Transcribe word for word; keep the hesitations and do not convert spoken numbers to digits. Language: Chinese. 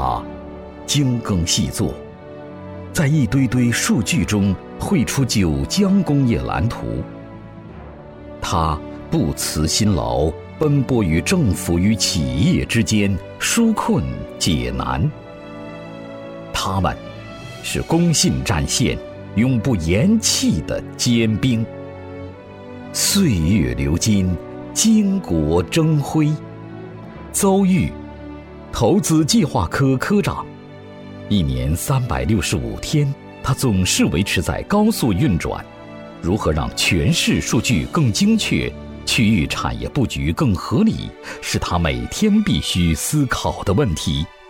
他精耕细作，在一堆堆数据中绘出九江工业蓝图。他不辞辛劳，奔波于政府与企业之间，纾困解难。他们是公信战线永不言弃的坚兵。岁月流金，巾帼争辉。邹豫，投资计划科科长，一年三百六十五天，他总是维持在高速运转。如何让全市数据更精确，区域产业布局更合理，是他每天必须思考的问题。